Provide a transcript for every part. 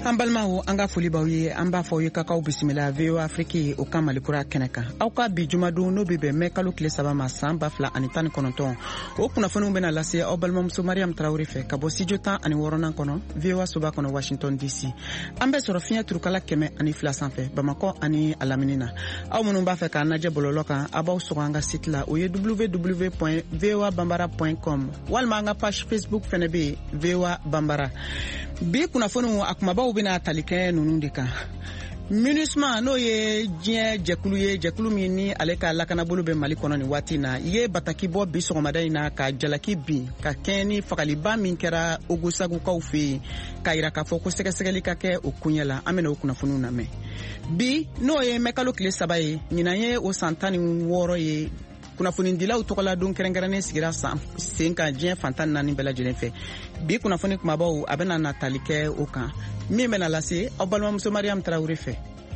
An balimaw an ka foli b'aw ye an b'a fɔ ye k'aw bisimila VOA Afrique o ka Malikura kɛnɛ kan aw ka bi jumadon n'o bɛ bɛn mai kalo tile 3 ma san 2019 o kunnafoniw bɛna lase aw balimamuso Mariam Traoré fɛ ka bɔ studio 16nan kɔnɔ VOA soba kɔnɔ Washington DC an bɛ sɔrɔ fiɲɛ turukala 102 sanfɛ Bamakɔ ani a lamini na aw minnu b'a fɛ k'a lajɛ bɔlɔlɔ kan a b'aw sɔgɔ an ka site la o ye www.voabambara.com walima an ka page Facebook fɛnɛ bɛ yen VOA Bambara bi kunnafoniw a kumabaw bɛna tali kɛ ninnu de kan MINUSMA n'o ye diɲɛ jɛkulu ye jɛkulu min ni ale ka lakanabolo bɛ Mali kɔnɔ nin waati na ye bataki bɔ bi sɔgɔmada in na ka jalaki bin ka kɛɲɛ ni fagaliba min kɛra Ogosagukaw fɛ yen ka yira k'a fɔ ko sɛgɛsɛgɛli ka kɛ o kuɲɛ la an bɛna o kunnafoniw lamɛn bi n'o ye mai kalo tile 3 ye ɲinan ye o san 16 ye kunnafonidilaw tɔgɔla don kɛrɛnkɛrɛnnen sigira sen kan diɲɛ fantan 4 bɛɛ lajɛlen fɛ bi kunnafoni kumabaw a bɛna natali kɛ o kan min bɛna lase aw balimamuso Mariam Traoré fɛ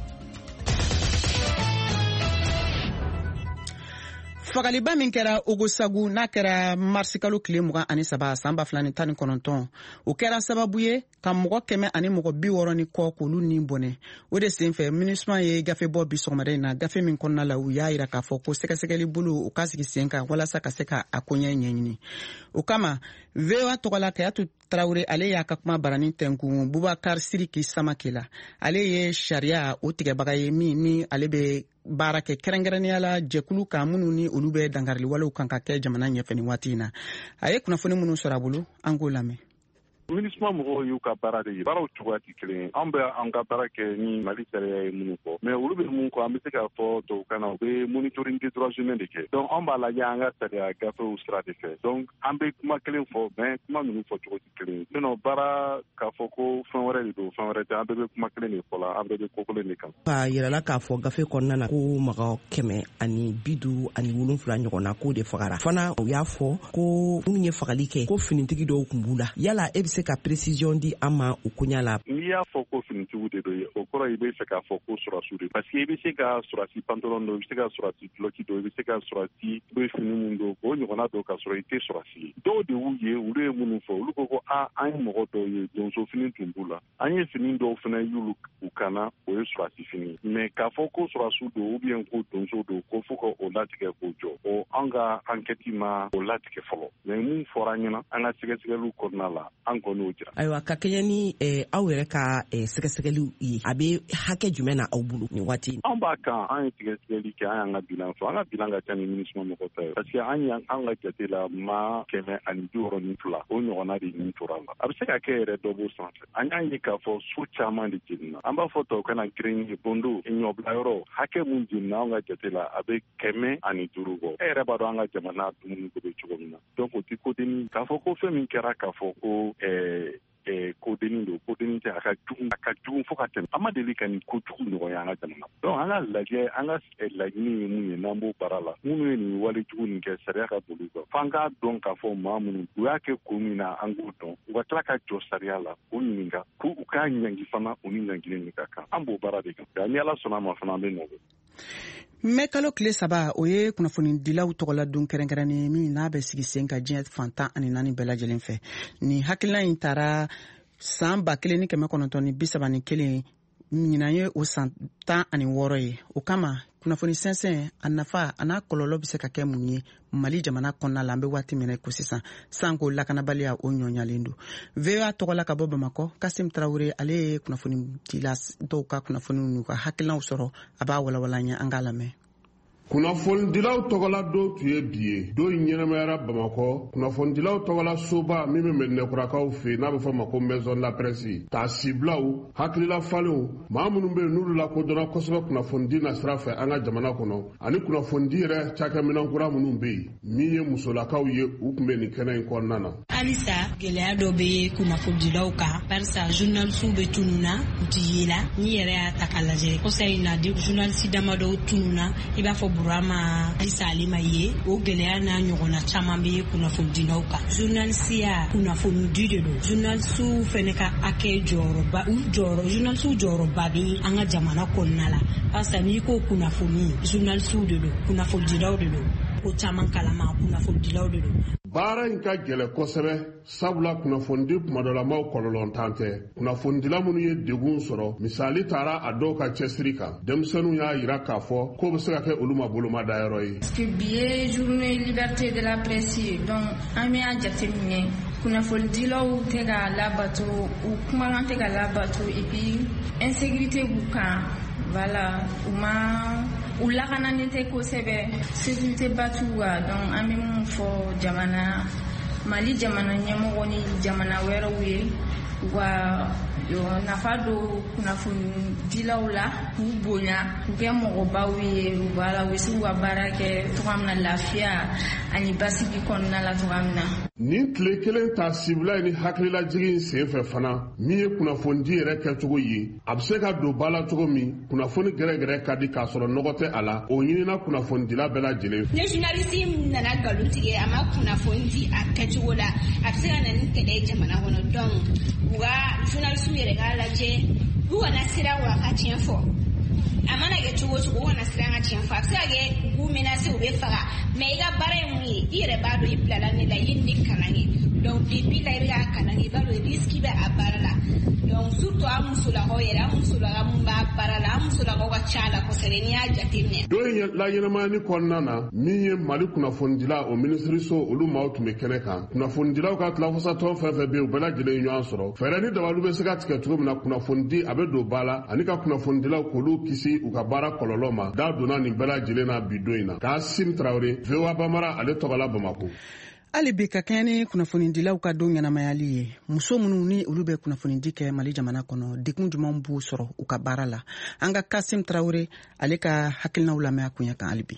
fagaliba min kɛra Ogosagu n'a kɛra marsi kalo tile 23 san 2019 o kɛra sababu ye ka mɔgɔ 160 ni kɔ k'olu ni bɔnɛ o de senfɛ MINUSMA ye gafe bɔ bi sɔgɔmada in na gafe min kɔnɔna la u y'a yira k'a fɔ ko sɛgɛsɛgɛli bolo u ka sigi sen kan walasa ka se ka a koɲɛ ɲɛɲini o kama VOA tɔgɔla Kayatu Traoré ale y'a ka kuma barani tɛnkun Bubakar Siriki Samake la ale ye sariya o tigɛbaga ye min ni ale bɛ baara kɛ kɛrɛnkɛrɛnnenya la jɛkulu kan minnu ni olu bɛ dangarili walew kan ka kɛ jamana ɲɛfɛ nin waati in na a ye kunnafoni minnu sɔrɔ a bolo an k'o lamɛn MINUSMA mɔgɔw y'u ka baara de ye baaraw cogoya tɛ kelen an bɛ an ka baara kɛ ni Mali sariya ye minnu fɔ mais olu bɛ mun kɔ an bɛ se k'a fɔ tubabukan na u bɛ monitoring des droits humains de kɛ donc an b'a lajɛ an ka sariya gafew sira de fɛ donc an bɛ kuma kelen fɔ mais kuma ninnu fɔ cogo tɛ kelen sinon baara k'a fɔ ko fɛn wɛrɛ de don fɛn wɛrɛ tɛ an bɛɛ bɛ kuma kelen de fɔ la an bɛɛ bɛ ko kelen de kan k'a yirala k'a fɔ gafe kɔnɔna na ko mɔgɔ 157 ɲɔgɔn na k'o de fagara fana u y'a fɔ ko minnu ye fagali kɛ ko finitigi dɔw tun b'u la yala e bɛ se ka précision di an ma o koɲa la n'i y'a fɔ ko finitigiw de don o kɔrɔ i bɛ fɛ k'a fɔ ko surasiw de parce que i bɛ se ka surasi pantalon don i bɛ se ka surasi duloki don i bɛ se ka surasi bɛ fini min don o ɲɔgɔnna don k'a sɔrɔ i tɛ surasi ye dɔw de y'u ye olu ye minnu fɔ olu ko an ye mɔgɔ dɔw ye donso fini tun b'u la an ye fini dɔw fana y'olu u kana o ye surasi fini mais k'a fɔ ko surasiw don ou bien ko donso don ko fo ka o latigɛ k'o jɔ o an ka enquête ma o latigɛ fɔlɔ mais mun fɔra an ɲɛna an ka sɛgɛsɛgɛliw kɔnɔna la an kɔni o jira ayiwa ka kɛɲɛ ni aw yɛrɛ ka sɛgɛsɛgɛliw ye a bɛ hakɛ jumɛn na aw bolo nin waati an b'a kan an ye sɛgɛsɛgɛli kɛ an y'an ka bilan fɔ an ka bilan ka ca ni MINUSMA mɔgɔ ta ye parce que an ka jate la maa 162 o ɲɔgɔnna de nin tora la a bɛ se ka kɛ yɛrɛ dɔ b'o sanfɛ an y'a ye k'a fɔ so caman de jenina an b'a fɔ tubabukan na green bondo ɲɔbilayɔrɔ hakɛ mun jenina an ka jate la a bɛ 105 bɔ e yɛrɛ b'a dɔn an ka jamana dumuni ko bɛ cogo min na donc o tɛ kodeni k'a fɔ ko fɛn min kɛra k'a fɔ ko kodeni don kodeni tɛ a ka jugu fo ka tɛmɛ an ma deli ka nin kojugu ɲɔgɔn ye an ka jamana donc an ka lajɛ an ka laɲini ye mun ye n'an b'o baara la minnu ye nin wale jugu nin kɛ sariya ka boli kan f'an k'a dɔn k'a fɔ maa minnu u y'a kɛ ko min na an k'o dɔn u ka tila ka jɔ sariya la k'o ɲininka k'u k'a ɲangi fana u ni ɲangili nin ka kan an b'o baara de kan nka ni Ala sɔnna a ma fana an bɛ nɔ mai kalo tile 3 o ye kunnafonidilaw tɔgɔla don kɛrɛnkɛrɛnnen min n'a bɛ sigi sen ka diɲɛ fantan 4 bɛɛ lajɛlen fɛ ni hakilina in taara san 1931 ɲinan ye o san 16 ye o kama kunnafoni sɛnsɛn a nafa a n'a kɔlɔlɔ bɛ se ka kɛ mun ye Mali jamana kɔnɔna la an bɛ waati min na ko sisan san ko lakanabaliya o ɲɔɲalen don VOA tɔgɔla ka bɔ Bamakɔ Kasim Traoré ale ye kunnafonidila dɔw ka kunnafoni n'u ka hakilinaw sɔrɔ a b'a walawala an ye an k'a lamɛn kunnafonidilaw tɔgɔla dɔw tun ye bi ye dɔw ɲɛnamayara Bamakɔ kunnafonidilaw tɔgɔla soba min bɛ Mɛdinɛkurakaw fɛ n'a bɛ fɔ ma ko maison de la presse k'a sibilaw hakilila falenw maa minnu bɛ yen n'olu lakodɔnna kosɛbɛ kunnafonidi na sira fɛ an ka jamana kɔnɔ ani kunnafonidi yɛrɛ cakɛminɛn kura minnu bɛ yen min ye musolakaw ye u tun bɛ nin kɛnɛ in kɔnɔna na halisa gɛlɛya dɔ bɛ kunnafonidilaw kan barisa journalisiw bɛ tununa u tɛ yela ni yɛrɛ y'a ta k'a lajɛ kɔsa in na journalisi damadɔw tununa i b'a fɔ Burama Isa Alima ye o gɛlɛya n'a ɲɔgɔnna caman bɛ kunnafonidilaw kan journalisiya kunnafonidi de don journalisiw fɛnɛ ka hakɛ jɔyɔrɔba journalisiw jɔyɔrɔba bɛ an ka jamana kɔnɔna la barisa n'i ko kunnafoni journalisiw de don kunnafonidilaw de don ko caman kalama kunnafonidilaw de don baara in ka gɛlɛ kosɛbɛ sabula kunnafondi kumadɔlamaw kɔlɔlɔntan tɛ kunnafonidila minnu ye degun sɔrɔ misali taara a dɔw ka cɛsiri kan denmisɛnninw y'a yira k'a fɔ k'o bɛ se ka kɛ olu ma bolomadayɔrɔ ye. Parce que bi ye journée liberté de la presse ye donc an bɛ a jateminɛ kunnafonidilaw tɛ ka labato u kumakan tɛ ka labato et puis insécurité b'u kan voilà u lakananin tɛ kosɛbɛ sécurité batu wa donc an bɛ mun fɔ Mali jamana ɲɛmɔgɔ ni jamana wɛrɛw ye wa nafa do kunnafonidilaw la k'u bonya k'u kɛ mɔgɔbaw ye u bɛ se k'u ka baara kɛ cogoya min na lafiya ani basigi kɔnɔna la cogoya min na. Nin tile kelen ta sibila ni hakililajigin sen fɛ fana min ye kunnafonidi yɛrɛ kɛcogo ye a bɛ se ka don ba la cogo min kunnafoni gɛrɛgɛrɛ ka di k'a sɔrɔ nɔgɔ tɛ a la o ɲinina kunnafonidila bɛɛ lajɛlen. Ni journaliste nana nkalon tigɛ a ma kunnafoni di a kɛcogo la a bɛ se ka na ni kɛlɛ ye jamana kɔnɔ donc u ka journaliste yɛrɛ k'a lajɛ u kana siran wa ka tiɲɛ fɔ a mana kɛ cogo o cogo u kana siran ka tiɲɛ fɔ a bɛ se ka kɛ u menace u bɛ faga mais i ka baara ye mun ye i yɛrɛ b'a dɔn i bilala ne la i ye nin kalan ye donc depuis la i bɛ k'a kalan i b'a dɔn risque bɛ a baara la donc surtout an musolakaw yɛrɛ an musolaka mun b'a baara la an musolakaw ka ca la kosɛbɛ n'i y'a jateminɛ. Don in layɛlɛmani kɔnɔna na min ye Mali kunnafonidila o minisiriso olu maaw tun bɛ kɛnɛ kan kunnafonidilaw ka tilafasatɔn fɛn fɛn bɛ yen u bɛɛ lajɛlen ye ɲɔgɔn sɔrɔ fɛɛrɛ ni dabaliw bɛ se ka tigɛ cogo min na kunnafonidi a bɛ don ba la ani ka kunnafonidilaw k'olu kisi u ka baara kɔlɔlɔ ma da donna nin bɛɛ lajɛlen na bi don in na Kasim Traoré VOA Bambara ale tɔgɔla Bamako. hali bi ka kɛɲɛ ni kunnafonidilaw ka don ɲɛnamayali ye muso minnu ni olu bɛ kunnafonidi kɛ Mali jamana kɔnɔ degun jumɛn b'u sɔrɔ u ka baara la an ka Kasim Traoré ale ka hakilinaw lamɛn a kunya kan hali bi.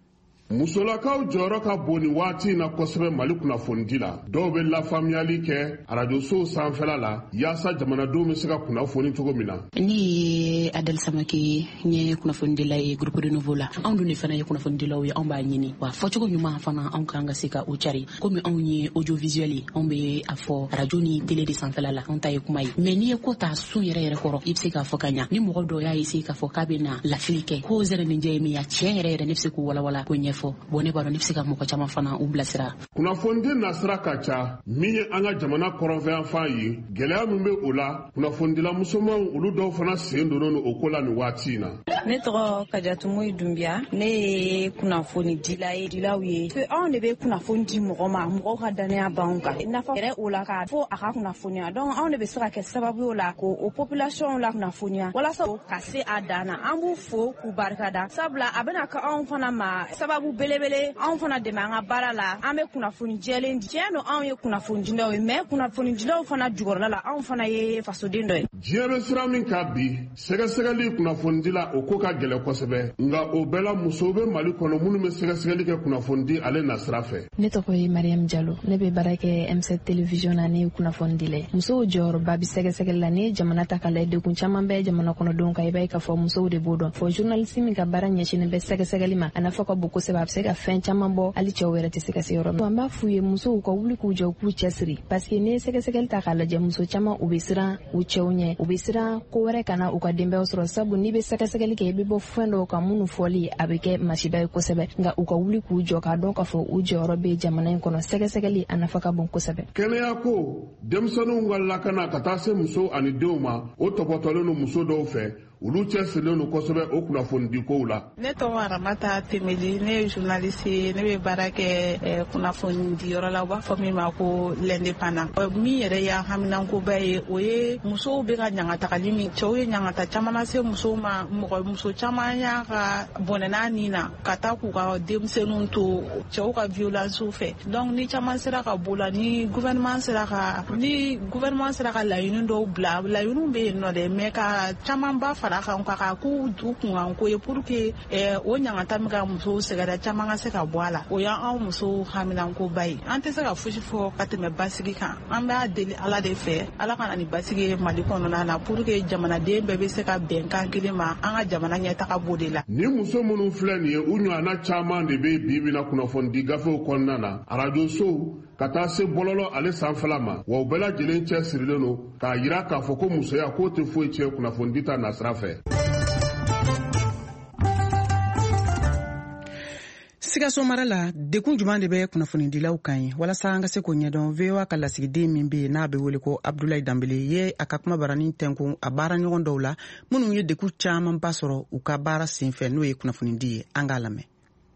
Musolakaw jɔyɔrɔ ka bon ni waati in na kosɛbɛ Mali kunnafonidi la dɔw bɛ lafaamuyali kɛ arajosow sanfɛla la yaasa jamanadenw bɛ se ka kunnafoni cogo min na. Ni ye Adel Samake ye kunnafonidila ye groupe de nouveau la anw dun de fana ye kunnafonidilaw ye anw b'a ɲini wa fɔcogo ɲuman fana anw kan ka se ka o cari komi anw ye audiovisuel ye anw bɛ a fɔ arajo ni télé de sanfɛla la anw ta ye kuma ye mais n'i ye ko ta sun yɛrɛ yɛrɛ kɔrɔ i bɛ se k'a fɔ ka ɲa ni mɔgɔ dɔw y'a essayer k'a fɔ k'a bɛ na lafili kɛ ko zɛrɛ nin jɛ ye min ye tiɲɛ yɛrɛ yɛrɛ ne bɛ se k'o walawala ko ɲɛfɔ bon ne b'a dɔn ne bɛ se ka mɔgɔ caman fana u bilasira. Kunnafonidi nasira ka ca min ye an ka jamana kɔrɔnfɛyanfan ye gɛlɛya min bɛ o la kunnafonidila musomanw olu dɔw fana sen donnen o ko la nin waati in na. Ne tɔgɔ Kajatumu Dunbiya ne ye kunnafonidila ye dilaw ye anw de bɛ kunnafoni di mɔgɔ ma mɔgɔw ka danaya b'anw kan nafa yɛrɛ o la ka fɔ a ka kunnafoniya donc anw de bɛ se ka kɛ sababu o la ko o population la kunnafoniya walasa ka se a dan na an b'u fo k'u barikada sabula a bɛna kɛ anw fana ma sababu belebele anw fana dɛmɛ an ka baara la an bɛ kunnafoni jɛlen di tiɲɛ don anw ye kunnafonidilaw ye mais kunnafonidilaw fana jukɔrɔla la anw fana ye fasoden dɔ ye. Diɲɛ bɛ sira min ka bi sɛgɛsɛgɛli kunnafonidila o ko ka gɛlɛn kosɛbɛ nka o bɛɛ la musow bɛ Mali kɔnɔ minnu bɛ sɛgɛsɛgɛli kɛ kunnafonidi ale nasira fɛ. Ne tɔgɔ ye Mariam Diallo ne bɛ baara kɛ M7 télévision na ne ye kunnafonidila ye musow jɔyɔrɔba bɛ sɛgɛsɛgɛli la ne ye jamana ta ka lajɛ degun caman bɛ jamana kɔnɔdenw kan i b'a ye k'a fɔ musow de b'o dɔn fɔ journaliste min ka baara ɲɛsinnen bɛ sɛgɛsɛgɛli ma a nafa ka bon kosɛbɛ a bɛ se ka fɛn caman bɔ hali cɛw yɛrɛ tɛ se ka se yɔrɔ min an b'a f'u ye musow ka wuli k'u jɔ k'u cɛsiri parce que ne ye sɛgɛsɛgɛli ta k'a lajɛ muso caman u bɛ siran u cɛw ɲɛ u bɛ siran ko wɛrɛ ka na u ka denbayaw sɔrɔ sabu n'i bɛ sɛgɛsɛgɛli kɛ i bɛ bɔ fɛn dɔw kan minnu fɔli a bɛ kɛ masiba ye kosɛbɛ nka u ka wuli k'u jɔ k'a dɔn k'a fɔ u jɔyɔrɔ bɛ jamana in kɔnɔ sɛgɛsɛgɛli a nafa ka bon kosɛbɛ. Kɛnɛya ko denmisɛnninw ka lakana ka taa se muso ani denw ma o tɔpɔtɔlen don muso dɔw fɛ olu cɛsirilen don kosɛbɛ o kunnafonidi kow la. Ne tɔgɔ Aramata Temeli ne ye journaliste ye ne bɛ baara kɛ kunnafonidiyɔrɔ la u b'a fɔ min ma ko l'indépendant min yɛrɛ y'a haminankoba ye o ye musow bɛ ka ɲangatagali min cɛw ye ɲangata caman lase musow ma muso caman y'a ka bɔnɛna nin na ka taa k'u ka denmisɛnninw to cɛw ka violence fɛ donc ni caman sera ka b'o la ni gouvernement sera ka laɲini dɔw bila laɲiniw bɛ yen nɔ dɛ mais ka caman ba fara kan ka k'u du kunkan ko ye pour que o ɲangata min ka musow sɛgɛrɛ caman ka se ka bɔ a la o y'anw musow haminankoba ye an tɛ se ka fosi fɔ ka tɛmɛ basigi kan an b'a deli Ala de fɛ Ala ka na ni basigi ye Mali kɔnɔna na pour que jamanaden bɛɛ bɛ se ka bɛnkan kelen ma an ka jamana ɲɛtaga b'o de la. Ni muso minnu filɛ nin ye u ɲɔgɔnna caman de bɛ bi bi na kunnafonidi gafew kɔnɔna na arajosow ka taa se bɔlɔlɔ ale sanfɛla ma wa u bɛɛ lajɛlen cɛsirilen don k'a jira k'a fɔ ko musoya k'o tɛ foyi tiɲɛ kunnafonidi ta nasira fɛ. Sikaso mara la dekun juman de bɛ kunnafonidilaw kan ye walasa an ka se k'o ɲɛdɔn VOA ka lasigiden min bɛ n'a bɛ wele ko Abdoulaye Dambele ye a ka kuma baranin tɛnkun a baara ɲɔgɔn dɔw la minnu ye dekun caman ba sɔrɔ u ka baara senfɛ n'o ye kunnafonidi ye an k'a lamɛn.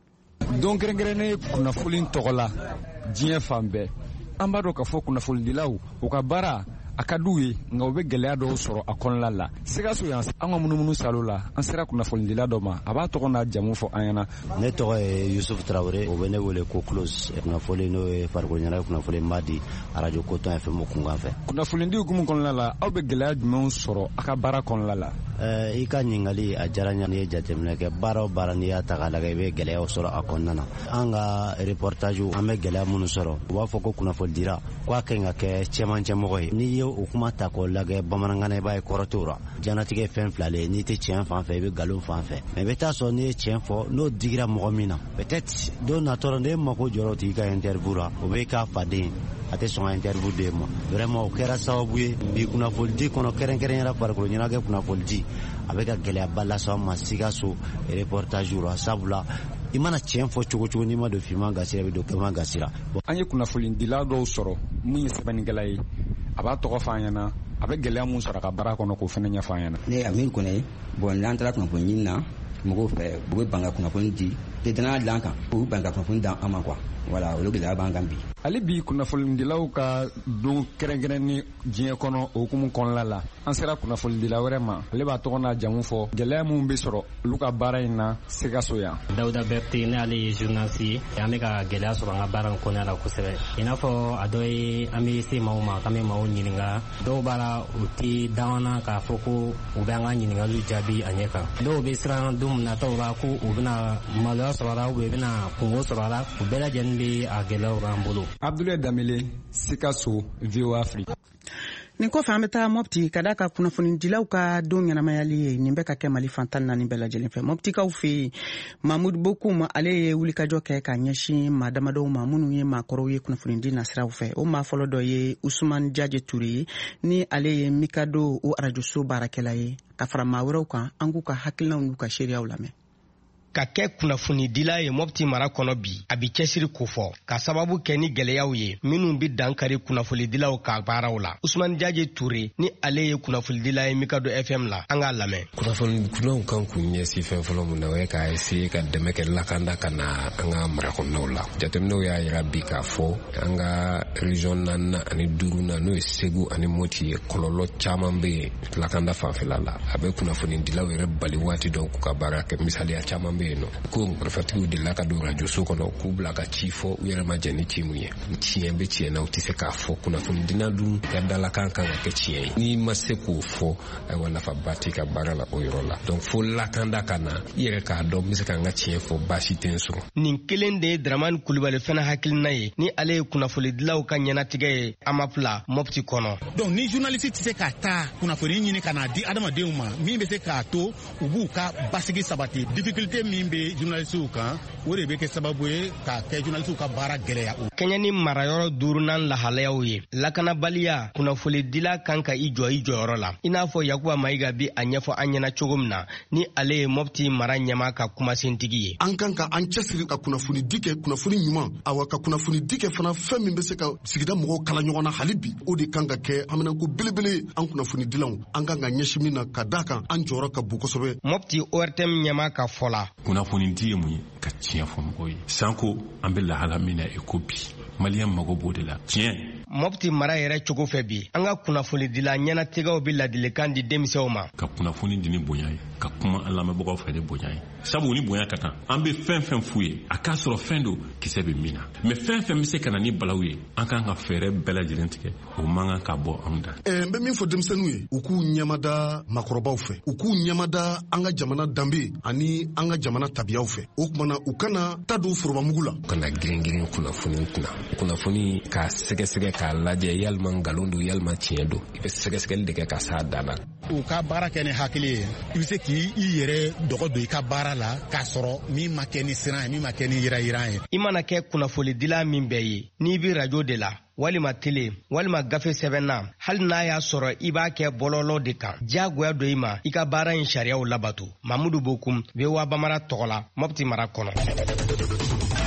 Don kɛrɛnkɛrɛnnen kunnafoni tɔgɔ la diɲɛ fan bɛɛ an b'a dɔn k'a fɔ kunnafonidilaw u ka baara a ka d'u ye nka u bɛ gɛlɛya dɔw sɔrɔ a kɔnɔna la. Sikaso yan an ka munumunu salo la an sera kunnafonidila dɔ ma a b'a tɔgɔ n'a jamu fɔ an ɲɛna. Ne tɔgɔ ye Yusuf Traoré o bɛ ne wele ko Close kunnafoni n'o ye farikolo ɲɛnajɛ kunnafoni m'a di radio Coton FM kunkan fɛ. Kunnafonidi hukumu kɔnɔna la aw bɛ gɛlɛya jumɛnw sɔrɔ a ka baara kɔnɔna la. I ka ɲininkali a diyara n ye. N'i ye jateminɛ kɛ baara o baara n'i y'a ta k'a lajɛ i bɛ gɛlɛyaw sɔrɔ a kɔnɔna na. An ka reportage an bɛ gɛlɛya minnu sɔrɔ u b'a fɔ ko kunnafonidira k'a kan ka kɛ cɛmancɛmɔgɔ ye. N'i ye o kuma ta k'o lajɛ bamanankan na i b'a ye kɔrɔ t'o la. Diɲɛlatigɛ fɛn fila le n'i tɛ tiɲɛ fan fɛ i bɛ nkalon fan fɛ. Mais i bɛ taa sɔrɔ n'i ye tiɲɛ fɔ n'o digira mɔgɔ min na peut-être don natɔ la n'e mako jɔra o tigi ka interview la o bɛ k'a faden a tɛ sɔn ka interview d'e ma. Vraiment o kɛra sababu ye bi kunnafonidi kɔnɔ kɛrɛnkɛrɛnyara farikolo ɲɛnajɛ kunnafonidi a bɛ ka gɛlɛyaba lase an ma Sikaso reportage la sabula i mana tiɲɛ fɔ cogo cogo n'i ma don finman gasira i bɛ don kɛman gasira. An ye kunnafonidila dɔw sɔrɔ mun ye sɛbɛnnikɛla ye a b'a tɔgɔ fɔ an ɲɛna a bɛ gɛlɛya mun sɔrɔ a ka baara kɔnɔ k'o fana ɲɛfɔ an ɲɛna. Ne ye Amir Kone bon n'an taara kunnafoni ɲini na mɔgɔw fɛ u bɛ ban ka kunnafoni di tɛ danaya dilan kan u bɛ ban ka kunnafoni d'an ma quoi voilà olu gɛlɛya b'an kan bi. Hali bi kunnafonidilaw ka don kɛrɛnkɛrɛnnen diɲɛ kɔnɔ o hukumu kɔnɔna la an sera kunnafonidila wɛrɛ ma ale b'a tɔgɔ n'a jamu fɔ gɛlɛya mun bɛ sɔrɔ olu ka baara in na Sikaso yan. Dawuda Berté ne ale ye journaliste ye an bɛ ka gɛlɛya sɔrɔ an ka baara in kɔnɔna la kosɛbɛ i n'a fɔ a dɔ ye an bɛ se maaw ma k'an bɛ maaw ɲininka dɔw b'a la u tɛ d'an na k'a fɔ ko u bɛ an ka ɲininkaliw jaabi a ɲɛ kan dɔw bɛ siran don min nataw la ko u bɛna maloya sɔrɔ a la u bɛna kungo sɔrɔ a la u bɛɛ lajɛlen bɛ a gɛlɛyaw b'an bolo. Abdoulaye Dambele, Sikaso, VOA Afrique. Nin kɔfɛ an bɛ taa Mopti ka da ka kunnafonidilaw ka don ɲɛnamayali ye nin bɛ ka kɛ Mali fantan naani bɛɛ lajɛlen fɛ. Moptikaw fɛ yen Mahmoud Bokoum ale ye wulikajɔ kɛ ka ɲɛsin maa damadɔw ma minnu ye maakɔrɔw ye kunnafonidi nasiraw fɛ. O maa fɔlɔ dɔ ye Ousmane Diadje Touré ye ni ale ye Mikado o arajoso baarakɛla ye ka fara maa wɛrɛw kan an k'u ka hakilinaw n'u ka seereyaw lamɛn. Ka kɛ kunnafonidila ye Mopti mara kɔnɔ bi a bi cɛsiri kofɔ ka sababu kɛ ni gɛlɛyaw ye minnu bi dankari kunnafonidilaw ka baaraw la. Ousmane Diadje Touré ni ale ye kunnafonidila ye Mikado FM la an k'a lamɛn. Kunnafonidilaw kan k'u ɲɛsin fɛn fɔlɔ mun na o ye k'a essayer ka dɛmɛ kɛ lakanda ka na an ka marakɔnɔnaw la. Jateminɛw y'a yira bi k'a fɔ an ka région 4 ani 5 na n'o ye Segu ani Moti ye kɔlɔlɔ caman bɛ yen lakanda fanfɛla la a bɛ kunnafonidilaw yɛrɛ bali waati dɔw k'u ka baara kɛ misaliya caman bɛ yen nɔ ko marifatigiw delila ka don rajoso kɔnɔ k'u bila ka ci fɔ u yɛrɛ ma jɛ ni ci mun ye tiɲɛ bɛ tiɲɛ na u tɛ se k'a fɔ kunnafonidila dun ka dalakan kan ka kɛ tiɲɛ ye n'i ma se k'o fɔ ayiwa nafaba t'i ka baara la o yɔrɔ la donc fo lakanda ka na i yɛrɛ k'a dɔn n bɛ se ka n ka tiɲɛ fɔ baasi tɛ n sɔrɔ. Nin kelen de ye Dramane Kulibali fana hakilina ye ni ale ye kunnafonidilaw ka ɲɛnatigɛ ye Amapla Mopti kɔnɔ. Donc ni journaliste tɛ se ka taa kunnafoni ɲini ka n'a di adamadenw ma min bɛ se k'a to u b'u ka basigi sabati difficulté min bɛ journalistes kan o de bɛ kɛ sababu ye ka kɛ journalistes ka baara gɛlɛya. Kɛɲɛ ni marayɔrɔ 4nan lahalayaw ye lakanabaliya kunnafonidila kan ka i jɔyɔrɔ la i n'a fɔ Yakuba Mayiga bi a ɲɛfɔ an ɲɛna cogo min na ni ale ye Mopti mara ɲɛma ka kumasentigi ye. An kan ka an cɛsiri ka kunnafonidi kɛ kunnafoni ɲuman awa ka kunnafonidi kɛ fana fɛn min bɛ se ka sigida mɔgɔw kala ɲɔgɔn na hali bi o de kan ka kɛ haminanko belebele an kunnafonidilaw an kan ka ɲɛsin min na ka d'a kan an jɔyɔrɔ ka bon kosɛbɛ. Mopti ORTM ɲɛma ka fɔ la. Kunnafonidi ye mun ye ka tiɲɛ fɔ mɔgɔw ye sanko an bɛ lahala min na i ko bi maliyɛn mago b'o de la tiɲɛ. Mopti mara yɛrɛ cogo fɛ bi an ka kunnafonidila ɲɛnatigɛw bɛ ladilikan di denmisɛnw ma. Ka kunnafoni di ni bonya ye ka kuma an lamɛnbagaw fɛ ni bonya ye sabu ni bonya ka kan an bɛ fɛn fɛn f'u ye a k'a sɔrɔ fɛn do kisɛ bɛ min na mais fɛn fɛn bɛ se ka na ni balaw ye an kan ka fɛɛrɛ bɛɛ lajɛlen tigɛ o man kan ka bɔ anw da. N bɛ min fɔ denmisɛnninw ye u k'u ɲɛmada maakɔrɔbaw fɛ u k'u ɲɛmada an ka jamana danbe ani an ka jamana tabiyaw fɛ o kumana u kana ta don forobamugu la. Kana girin kunnafoni kunna kunnafoni k'a sɛgɛsɛgɛ k'a lajɛ yalima nkalon don yalima tiɲɛ don i bɛ sɛgɛsɛgɛli de kɛ ka s'a dan na. U ka baara kɛ ni hakili ye i bɛ se k'i yɛrɛ dɔgɔ don i ka baara la k'a sɔrɔ min ma kɛ ni siran ye min ma kɛ ni yirayiran ye. I mana kɛ kunnafonidila min bɛɛ ye n'i bɛ rajo de la walima tele walima gafe sɛbɛnna hali n'a y'a sɔrɔ i b'a kɛ bɔlɔlɔ de kan diyagoya do i ma i ka baara in sariyaw labato. Mamudu Bokoum VOA Bambara tɔgɔ la Mopti mara kɔnɔ.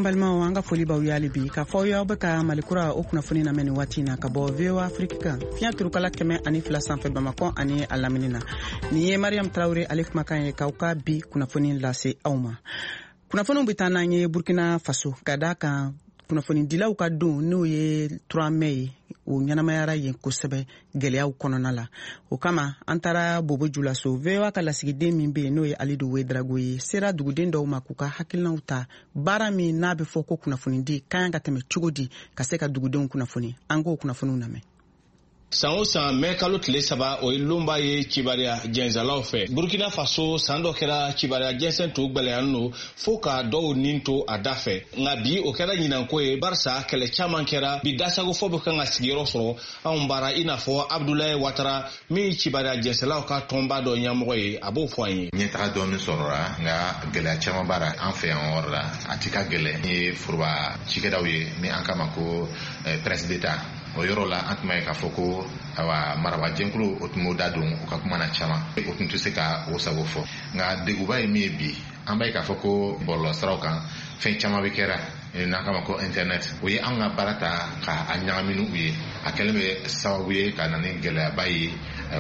balimaw an ka foli b'aw ye hali bi k'a fɔ aw ye aw bɛ ka malikura o kunnafoni lamɛn nin waati na ka bɔ VOA Afrique kan fiɲɛ turukala 102 sanfɛ Bamakɔ ani a lamini na nin ye Mariam Traoré ale kumakan ye k'aw ka bi kunnafoni lase aw ma. Kunnafoniw bɛ taa n'an ye Burkina Faso ka d'a kan kunnafoni dilaw ka don n'o ye 3 mai o ɲɛnamayara yen kosɛbɛ gɛlɛyaw kɔnɔna la. O kama an taara Bobo Julaso VOA ka lasigiden min bɛ yen n'o ye Alidu Wedrago ye sera duguden dɔw ma k'u ka hakilinaw ta baara min n'a bɛ fɔ ko kunnafoni di kan ka tɛmɛ cogo di ka se ka dugudenw kunnafoni. An k'o kunnafoniw lamɛn. San o san mɛ kalo tile 3 o ye lonba ye kibaruya jɛnsɛnlaw fɛ. Burkina Faso san dɔ kɛra kibaruya jɛnsɛn to gwɛlɛyalen no fo ka dɔw nin to a da fɛ. Nka bi o kɛra ɲinanko ye barisa kɛlɛ caman kɛra bi dasago fɔ bɛ kan ka sigiyɔrɔ sɔrɔ anw bara i n'a fɔ Abdoulaye Ouattara min kibaruya jɛnsɛnlaw ka tɔnba dɔ ɲɛmɔgɔ ye a b'o fɔ an ye. Ɲɛtaga dɔɔni sɔrɔla nka gɛlɛya caman b'ara an fɛ yan yɔrɔ la a ti ka gɛlɛ. Ni ye foroba cikɛdaw ye ni an kama ko presse d'État o yɔrɔ la an tun b'a ye k'a fɔ ko maraba jɛnkulu o tun b'o da don u ka kuma na caman o tun tɛ se ka o sago fɔ nka deguba ye min ye bi an b'a ye k'a fɔ ko bɔlɔlɔsiraw kan fɛn caman bɛ kɛra n'an kama ko internet o ye an ka baara ta ka a ɲagamini u ye a kɛlen bɛ sababu ye ka na ni gɛlɛyaba ye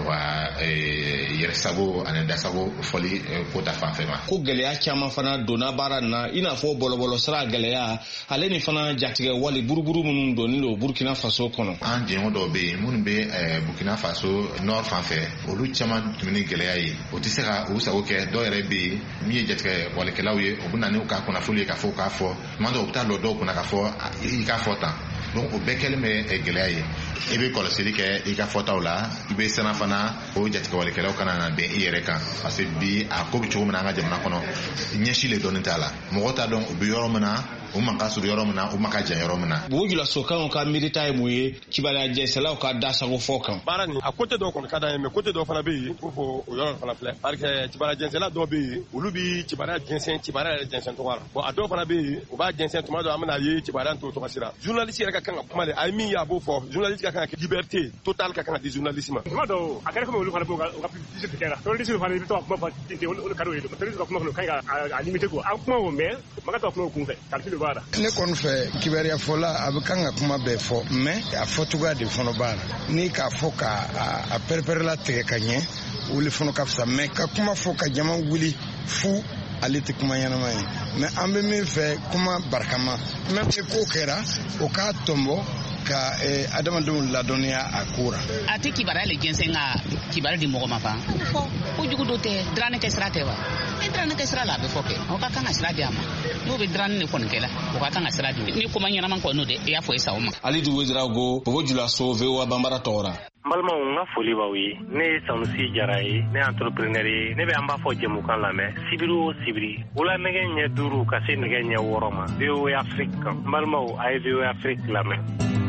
yɛrɛsago ani dasago fɔli kota fanfɛ ma. Ko gɛlɛya caman fana donna baara na i n'a fɔ bɔlɔbɔlɔsira gɛlɛya ale ni fana jatigɛ wali buruburu minnu donnen don Burkina Faso kɔnɔ. An jɛɲɔgɔn dɔw bɛ yen minnu bɛ Burkina Faso nord fanfɛ olu caman tun ni gɛlɛya ye o tɛ se ka u sago kɛ dɔw yɛrɛ bɛ yen min ye jatigɛ walikɛlaw ye o bɛ na n'u ka kunnafoni ye k'a fɔ k'a fɔ tuma dɔw u bɛ taa lɔ dɔw kunna k'a fɔ i k'a fɔ tan. Donc o bɛɛ kɛlen bɛ gɛlɛya ye i bɛ kɔlɔsili kɛ i ka fɔtaw la i bɛ sɛnɛ fana o jatigɛwalikɛlaw kana na bɛn i yɛrɛ kan parce que bi a ko bɛ cogo min na an ka jamana kɔnɔ ɲɛsi le dɔɔnin t'a la mɔgɔ t'a dɔn u bɛ yɔrɔ min na u man ka surun yɔrɔ min na u man ka jan yɔrɔ min na. Bobo Julaso kanw ka miirita ye mun ye kibaruya jɛnsɛnlaw ka dasago fɔ kan. Baara nin a côté dɔw kɔni ka d'an ye mais côté dɔw fana bɛ yen ko fɔ o yɔrɔ fana filɛ parce que kibaruya jɛnsɛnla dɔw bɛ yen olu bi kibaruya jɛnsɛn kibaruya yɛrɛ jɛnsɛn tɔgɔ la bon a dɔw fana bɛ yen u b'a jɛnsɛn tuma dɔw an bɛna ye kibaruya t'o tɔgɔ sira journaliste yɛrɛ ka kan ka kuma de a ye min ye a b'o fɔ journaliste ka kan ka liberté totale ka kan ka di journaliste ma. Tuma dɔw a kɛra komi olu fana b'u ka publicité kɛ la journaliste fana i bɛ to ka kuma fɔ olu ka d'o ye journaliste ka kuma fana ka ɲi ka limiter quoi an kuma o mais man ka to ka kuma o kun fɛ calcul b'a la. Ne kɔni fɛ kibaruya fɔla a bɛ kan ka kuma bɛɛ fɔ mais a fɔcogoya de fana b'a la ni k'a fɔ ka a pɛrɛpɛrɛla tigɛ ka ɲɛ wuli fana ka fisa mais ka kuma fɔ ka jama wuli fu ale tɛ kuma ɲɛnama ye mais an bɛ min fɛ kuma barakama même ni ko kɛra o k'a tɔnbɔ ka adamadenw ladɔnniya a ko la. A tɛ kibaruya le jɛnsɛn ka kibaruya di mɔgɔ ma fa ko jugu dɔ tɛ diranɛ kɛ sira tɛ wa ni diranɛ kɛ sira la a bɛ fɔ kɛ o ka kan ka sira di a ma n'o bɛ diranɛ de kɔni kɛ la o ka kan ka sira di ni kuma ɲɛnama kɔni n'o de i y'a fɔ i sa o ma. Alidu Wedrago Bobo Julaso VOA Bambara tɔgɔra. N balimaw n ka foli b'aw ye ne ye Sanusi Jara ye ne ye entrepreneur ye ne bɛ an b'a fɔ jɛmukan lamɛn sibiri o sibiri wula nɛgɛ ɲɛ 5 ka se nɛgɛ ɲɛ 6 ma VOA Afrique kan n balimaw a ye VOA Afrique lamɛn.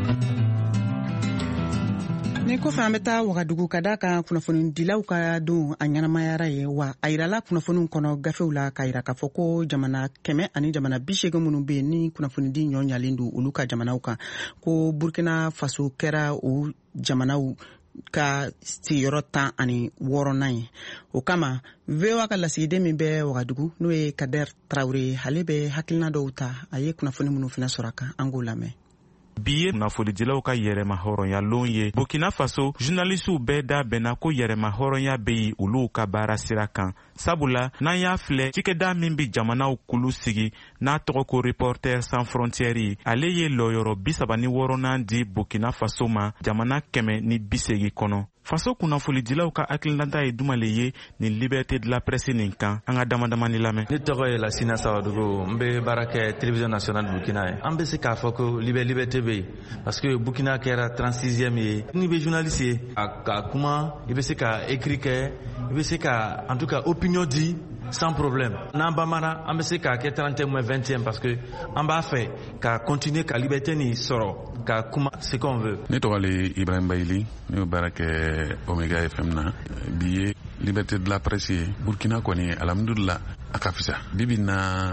Ni kɔfɛ an bɛ taa Wagadugu ka d'a kan kunnafoni dilaw ka don a ɲɛnamayara ye wa a yirala kunnafoniw kɔnɔ gafew la k'a yira k'a fɔ ko jamana 100 ani jamana 80 minnu bɛ yen ni kunnafoni di ɲɔ ɲalen don olu ka jamanaw kan ko Burkina Faso kɛra o jamanaw ka sigiyɔrɔ 16 ye o kama VOA ka lasigiden min bɛ Wagadugu n'o ye Kader Traoré ale bɛ hakilina dɔw ta a ye kunnafoni minnu fana sɔrɔ a kan an k'o lamɛn. Bi ye kunnafonidilaw ka yɛrɛma hɔrɔnya lon ye Burkina Faso journalistw bɛɛ da bɛnna ko yɛrɛma hɔrɔnya bɛ yen olu ka baara sira kan sabula n'an y'a filɛ cikɛda min bɛ jamanaw kulu sigi n'a tɔgɔ ko Reporters sans frontières ale ye lɔyɔrɔ 36 di Burkina Faso ma jamana 180 kɔnɔ. Faso kunnafonidilaw ka hakilinata ye jumɛn le ye nin liberté de la presse nin kan an ka damadamani lamɛn. Ne tɔgɔ ye Lasina Sawadogo n bɛ baara kɛ télévision nationale de Burkina ye. An bɛ se k'a fɔ ko liberté bɛ yen parce que Burkina kɛra 36e ye. N'i bɛ journaliste ye a ka kuma i bɛ se ka écrit kɛ i bɛ se ka en tout cas opinion di sans problème. N'an ba mara an bɛ se k'a kɛ 30e ou 20e parce que an b'a fɛ ka continuer ka liberté nin sɔrɔ ka kuma ce qu'on veut. Ne tɔgɔ le Ibrahim Bayili ne bɛ baara kɛ Omega FM na bi ye liberté de la presse ye Burkina kɔni alhamdulillah a ka fisa bibi na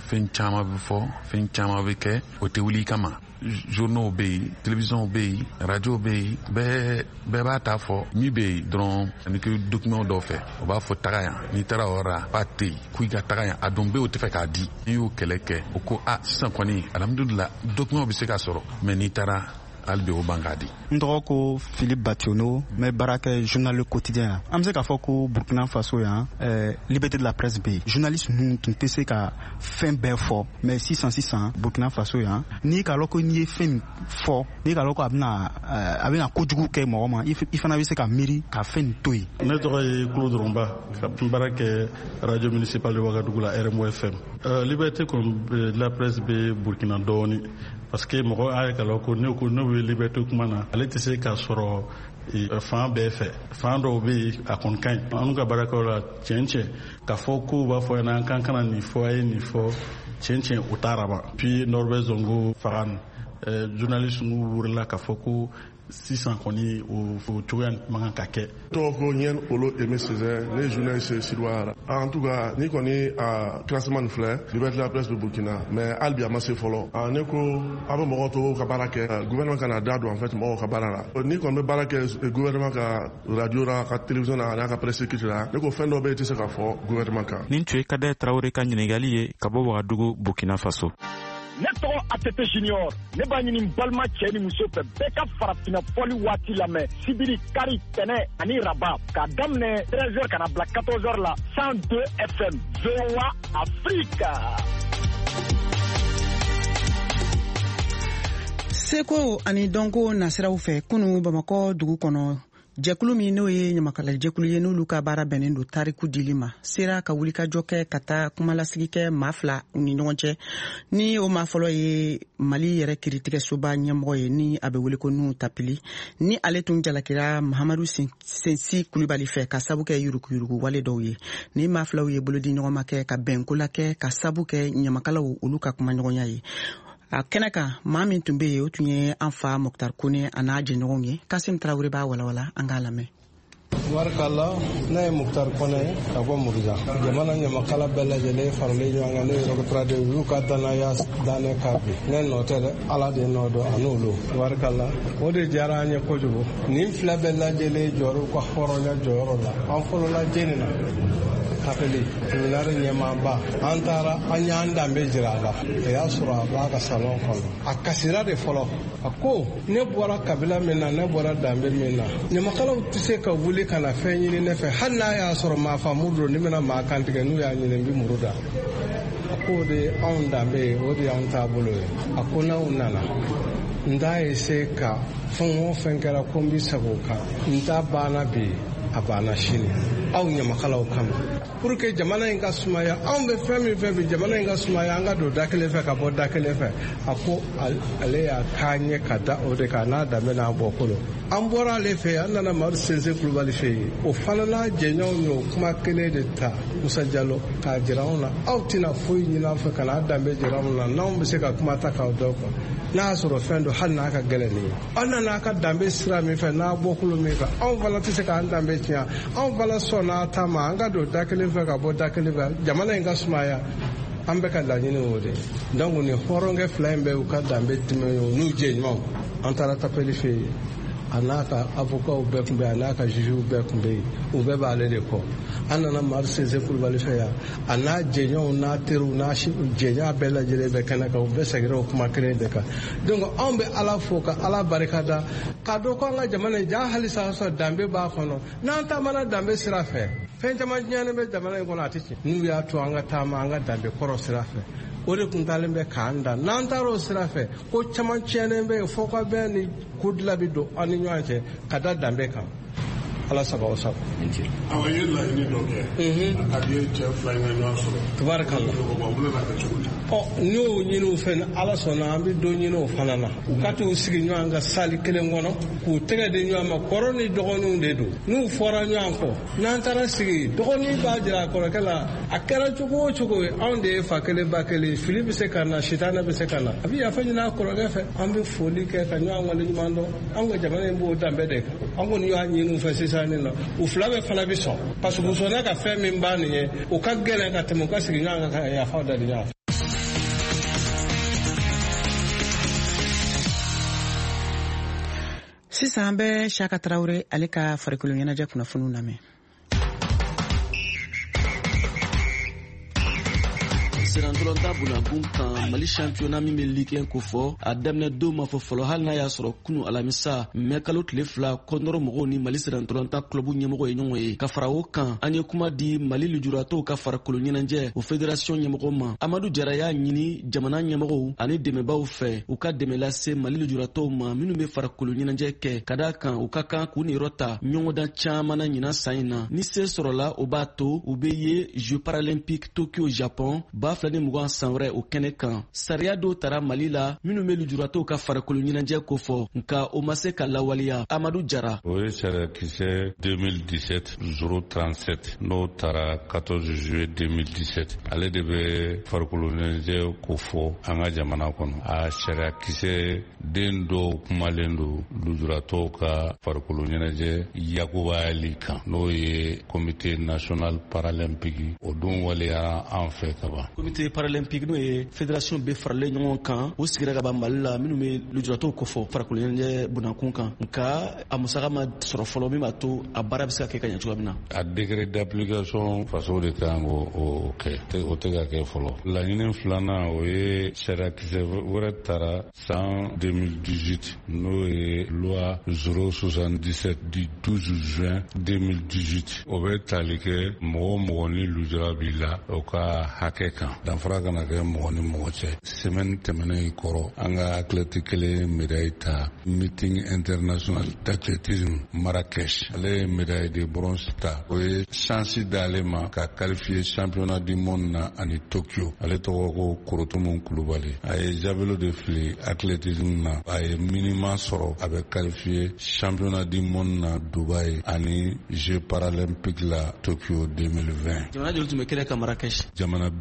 fɛn caman bɛ fɔ fɛn caman bɛ kɛ o tɛ wuli kama journaux bɛ yen télévision bɛ yen radio bɛ yen bɛɛ b'a ta fɔ min bɛ yen dɔrɔn ani que document dɔw fɛ o b'a fɔ taga yan n'i taara o yɔrɔ la b'a tɛ yen k'u ka taga yan a dɔn bɛɛ o tɛ fɛ k'a di n'i y'o kɛlɛ kɛ o ko sisan kɔni alhamdulillah document bɛ se ka sɔrɔ mais n'i taara albi o bangadi n tɔgɔ ko Philippe Bationo n bɛ baara kɛ journal quotidien na an bɛ se k'a fɔ ko Burkina Faso yan liberté de la presse bɛ yen journaliste ninnu tun tɛ se ka fɛn bɛɛ fɔ mais sisan Burkina Faso yan n'i k'a lɔn ko n'i ye fɛn min fɔ n'i k'a lɔn ko a bɛna kojugu kɛ mɔgɔ ma i fana bɛ se ka miiri ka fɛn nin to yen. ne tɔgɔ ye Claude Romba ka baara kɛ radio municipal de Ouagadougou la RMO FM liberté de la presse bɛ Burkina dɔɔni parce que mɔgɔ a ye k'a lɔn ko ne bɛ liberté kuma na ale tɛ se k'a sɔrɔ fan bɛɛ fɛ fan dɔw bɛ yen a kɔni ka ɲi an ka baarakɛyɔrɔ la tiɲɛ k'a fɔ ko b'a fɔ ɲɛna an kan kana nin fɔ a ye nin fɔ tiɲɛ o taara ban puis Norbert Zongo faga journaliste wurila k'a fɔ ko sisan kɔni o cogoya man kan ka kɛ. tɔgɔ ko ɲɛn olo Aimé Césaire ne journaliste sidoara en tout cas ni kɔni classement filɛ liberté de la presse de Burkina mais hali bi a ma se fɔlɔ ne ko a bɛ mɔgɔw to ka baara kɛ gouvernement kana da don en fait mɔgɔw ka baara la ni kɔni bɛ baara kɛ gouvernement ka radio la ka télévision na n'a ka presse écrite la ne ko fɛn dɔ bɛ yen tɛ se ka fɔ gouvernement kan. nin tun ye Kadɛ Tarawele ka ɲininkali ye ka bɔ Ouagadougou Burkina Faso. ne tɔgɔ ATT Junior ne b'a ɲini balima cɛ ni muso fɛ bɛɛ ka farafinna fɔli waati lamɛn sibiri kari tɛnɛ ani raba k'a daminɛ 13h kana bila 14h la 102 FM VOA Africa. Seko ani dɔnko nasiraw fɛ kunu Bamakɔ dugu kɔnɔ jɛkulu min n'o ye ɲamakala jɛkulu ye n'olu ka baara bɛnnen don tariku dili ma sera ka wulikajɔ kɛ ka taa kumalasigi kɛ maa fila u ni ɲɔgɔn cɛ ni o maa fɔlɔ ye Mali yɛrɛ kiritigɛsoba ɲɛmɔgɔ ye ni a bɛ wele ko Nuhu Tapili ni ale tun jalakira Mahamadu Sensi Kulibali fɛ ka sabu kɛ yuruguyurugu wale dɔw ye ni maa filaw ye bolodi ɲɔgɔn ma kɛ ka bɛnko la kɛ ka sabu kɛ ɲamakalaw olu ka kuma ɲɔgɔnya ye. A kɛnɛ kan maa min tun bɛ yen o tun ye an fa Moktar Kone a n'a jɛɲɔgɔnw ye Kasim Tarawele b'a walawala an k'a lamɛn. Warkala ne ye Moktar Kone ka bɔ Muruja jamana ɲamakala bɛɛ lajɛlen faralen ɲɔgɔn kan ne ye Rogotrade u y'u ka danaya dannen k'a bi ne nɔ tɛ dɛ Ala de nɔ dɔn a n'olu warkala o de diyara an ye kojugu nin fila bɛɛ lajɛlen jɔr'u ka hɔrɔnya jɔyɔrɔ la an fɔlɔla jeni na Tapili seminari ɲɛmaaba an taara an y'an danbe jira a la o y'a sɔrɔ a b'a ka salon kɔnɔ a kasira de fɔlɔ a ko ne bɔra kabila min na ne bɔra danbe min na ɲamakalaw tɛ se ka wuli ka na fɛn ɲini ne fɛ hali n'a y'a sɔrɔ maa faamu don ni bɛna maa kantigɛ n'u y'a ɲini n bɛ muru da a ko de anw danbe ye o de y'anw taabolo ye a ko n'aw nana n t'a ese ka fɛn o fɛn kɛra ko n bɛ sago kan n t'a banna bi a banna sini aw ɲamakalaw kama pour que jamana in ka sumaya anw bɛ fɛn min fɛ bi jamana in ka sumaya an ka don da kelen fɛ ka bɔ da kelen fɛ a ko ale y'a k'a ɲɛ ka da o de kan n'a danbe n'a bɔkolo an bɔra ale fɛ an nana Mamadu Sense Kulubali fɛ yen o fana n'a jɛɲɔgɔnw y'o kuma kelen de ta Musa Jalo k'a jira anw na aw tɛna foyi ɲini an fɛ ka n'a danbe jira anw na n'anw bɛ se ka kuma ta k'aw dɔn kan n'a y'a sɔrɔ fɛn don hali n'a ka gɛlɛn nin ye an nana a ka danbe sira min fɛ n'a bɔkolo min fɛ anw fana tɛ se k'an danbe tiɲɛ anw fana sɔnna ta ma an ka don da kelen fɛ ka bɔ da kelen fɛ jamana in ka sumaya an bɛ ka laɲini o de donc nin hɔrɔnkɛ fila in bɛ u ka danbe tɛmɛ o n'u jɛɲɔgɔnw an taara Tapeli fɛ yen a n'a ka avocats bɛɛ tun bɛ yen a n'a ka juges bɛɛ tun bɛ yen u bɛɛ b'ale de kɔ an nana Mamadu Sense Kulubali fɛ yan a n'a jɛɲɔgɔnw n'a teriw n'a jɛɲɔgɔn bɛɛ lajɛlen bɛ kɛnɛ kan u bɛɛ seginna o kuma kelen de kan donc anw bɛ Ala fo ka Ala barikada k'a dɔn ko an ka jamana in ja hali sa sɔrɔ danbe b'a kɔnɔ n'an taamana danbe sira fɛ fɛn caman tiɲɛnen bɛ jamana in kɔnɔ a tɛ tiɲɛ n'u y'a to an ka taama an ka danbe kɔrɔ sira fɛ o de tun taalen bɛ k'an da n'an taara o sira fɛ ko caman tiɲɛnen bɛ yen fɔ ka bɛn ni kodila bɛ don an ni ɲɔgɔn cɛ ka da danbe kan Ala sago o sago. Aw ye laɲini dɔ kɛ a ka di ye cɛ fila in ka ɲɔgɔn sɔrɔ tubaarikala n'i y'o ɲini o fɛ ni Ala sɔnna an bɛ dɔ ɲini o fana na u ka t'u sigi ɲɔgɔn kan sali kelen kɔnɔ k'u tɛgɛ di ɲɔgɔn ma kɔrɔ ni dɔgɔninw de don n'u fɔra ɲɔgɔn kɔ n'an taara sigi dɔgɔnin b'a jira a kɔrɔkɛ la a kɛra cogo o cogo anw de ye fa kelen ba kelen fili bɛ se ka na sitanɛ bɛ se ka na a bɛ yafa ɲini a kɔrɔkɛ fɛ an bɛ foli kɛ ka ɲɔgɔn waleɲuman dɔn an ka jamana in b'o danbe de kan an kɔni y'a ɲini u fɛ sisan u fila bɛ fana bɛ sɔn parce que u sɔnna ka fɛn min b'a nin ye u ka gɛlɛn ka tɛmɛ u ka sigi ɲɔgɔn kan ka yafa dali ɲɔgɔn fɛ. sisan an bɛ Saka Tarawele ale ka farikolo ɲɛnajɛ kunnafoniw lamɛn. Serantolanta bunakun kan Mali championnat min bɛ Ligue 1 ko fɔ a daminɛ don ma fɔ fɔlɔ hali n'a y'a sɔrɔ kunu alamisa mɛ kalo tile 2 kɔnɔrɔ mɔgɔw ni Mali serantolanta club ɲɛmɔgɔ ye ɲɔgɔn ye ka fara o kan an ye kuma di Mali lujuratɔw ka farikolo ɲɛnajɛ o fédération ɲɛmɔgɔ ma. Amadu Jara y'a ɲini jamana ɲɛmɔgɔw ani dɛmɛbaaw fɛ u ka dɛmɛ lase Mali lujuratɔw ma minnu bɛ farikolo ɲɛnajɛ kɛ ka d'a kan u ka kan k'u niyɔrɔ ta ɲɔgɔndan caman na ɲinan san in na ni se sɔrɔla o b'a to u bɛ ye Jeux paralympiques Tokyo Japon ba 2020 san wɛrɛ o kɛnɛ kan. Sariya dɔw tara Mali la minnu bɛ lujuratɔw ka farikolo ɲɛnajɛ ko fɔ nka o ma se ka lawaleya. Amadu Jara o ye sariya kisɛ 2017 037 n'o tara 14 juillet 2017 ale de bɛ farikolo ɲɛnajɛ ko fɔ an ka jamana kɔnɔ. A sariya kisɛ den dɔw kumalen don lujuratɔw ka farikolo ɲɛnajɛ yakubayali kan n'o ye comité national paralympique o don waleya an fɛ ka ban. Comité paralympique n'o ye fédération bɛ faralen ɲɔgɔn kan o sigira ka ban Mali la minnu bɛ lujuratɔw ko fɔ farikolo ɲɛnajɛ bunakun kan nka a musaka ma sɔrɔ fɔlɔ min b'a to a baara bɛ se ka kɛ ka ɲɛ cogoya min na. A décret d'application faso de kan k'o kɛ o tɛ ka kɛ fɔlɔ. Laɲini filanan o ye sariya kisɛ wɛrɛ tara san 2018 n'o ye loi 077 du 12 juin 2018 o bɛ tali kɛ mɔgɔ ni lujura b'i la o ka hakɛ kan. Danfara kana kɛ mɔgɔ ni mɔgɔ cɛ. Semaine tɛmɛnen kɔrɔ an ka athlète kelen médaille ta meeting international d'athlétisme Marrakech. Ale ye médaille de bronze ta. O ye chance d'ale ma ka qualifier championnat du monde na ani Tokyo. Ale tɔgɔ ko Korotomo Kulubali. A ye javelot de fili athlétisme na. A ye minima sɔrɔ a bɛ qualifier championnat du monde na Dubai ani Jeux paralympiques la Tokyo 2020. Jamana joli tun bɛ kɛnɛ kan Marrakech? Jamana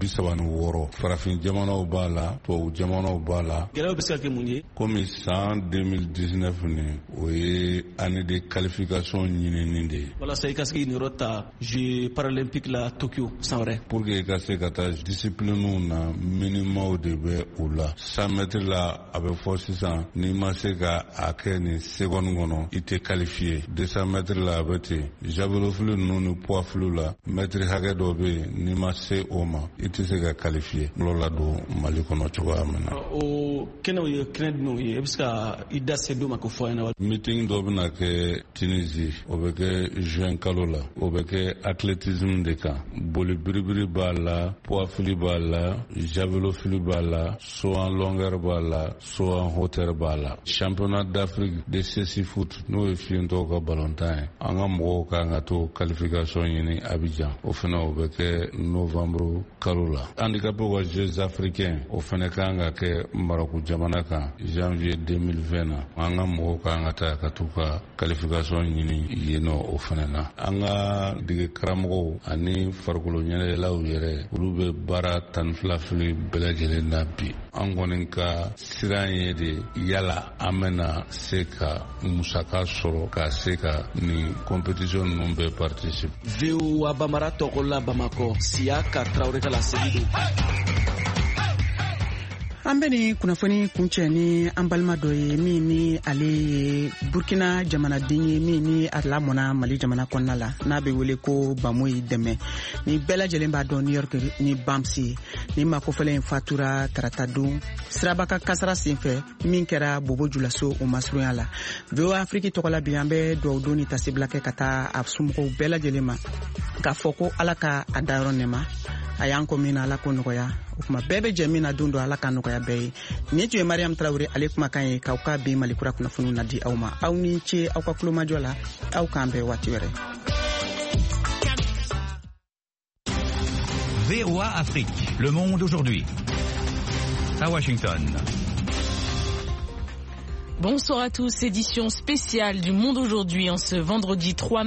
36 farafin jamanaw b'a la tubabu jamanaw b'a la. Gɛlɛyaw bɛ se ka kɛ mun ye? Komi san 2019 ni o ye année de qualification ɲinini de ye. Walasa i ka se k'i niyɔrɔ ta Jeux paralympiques la Tokyo san wɛrɛ. Pour que i ka se ka taa disciplinew na minimaw de bɛ o la. 100 mètres la a bɛ fɔ sisan n'i ma se ka a kɛ nin seconde kɔnɔ i tɛ qualifié. 200 mètres la a bɛ ten. javelot fili ninnu ni poids fili la mètre hakɛ dɔ bɛ yen n'i ma se o ma i tɛ se ka qualifié. N'ola don Mali kɔnɔ cogoya min na. O kɛnɛw ye kɛnɛ jumɛnw ye? E bɛ se ka i da se dɔ ma k'o fɔ an ɲɛna wa? Meeting dɔ bɛna kɛ Tunisie o bɛ kɛ juin kalo la o bɛ kɛ athlétisme de kan. Boli biribiri b'a la, poids fili b'a la, javelot fili b'a la, saut en longueur b'a la, saut en hauteur b'a la. Championnat d'Afrique de ceci foot n'o ye fiyentɔw ka balontan ye an ka mɔgɔw kan ka to qualification ɲini Abidjan o fana o bɛ kɛ novembre kalo la. Handicapé wa Jeux africains o fana kan ka kɛ Maroc jamana kan janvier 2020 na an ka mɔgɔw kan ka taa ka t'u ka qualification ɲini yen nɔ o fana na. An ka dege karamɔgɔw ani farikolo ɲɛnajɛlaw yɛrɛ olu bɛ baara 12 fili bɛɛ lajɛlen na bi. An kɔni ka siran ye de yala an bɛna se ka musaka sɔrɔ ka se ka nin compétition ninnu bɛɛ participer. VOA Bambara tɔgɔ la Bamakɔ Siyaka Tarawele ka laseli don. An bɛ ni kunnafoni kuncɛ ni an balima dɔ ye min ni ale ye Burkina jamanaden ye min ni a lamɔna Mali jamana kɔnɔna la n'a bɛ wele ko Bamoyi Dɛmɛ ni bɛɛ lajɛlen b'a dɔn New York ni Bamsi ni makofɛlen in fatura tarata don siraba ka kasara senfɛ min kɛra Bobo Julaso o masurunya la. VOA Afrique tɔgɔ la bi an bɛ dugawu don ni tasibila kɛ ka taa a somɔgɔw bɛɛ lajɛlen ma k'a fɔ ko Ala ka a dayɔrɔ nɛɛma a y'an ko min na Ala ko nɔgɔya o kuma bɛɛ bɛ jɛ min na don dɔ Ala ka nɔgɔya bɛɛ ye. Nin tun ye Mariam Tarawele ale kumakan ye k'aw ka bi Mali kura kunnafoniw na di aw ma. Aw ni ce aw ka kulomajɔ la aw k'an bɛɛ waati wɛrɛ. VOA Afrique, le monde aujourd'hui. À Washington. Bonsoir à tous, édition spéciale du Monde aujourd'hui en ce vendredi 3 mai.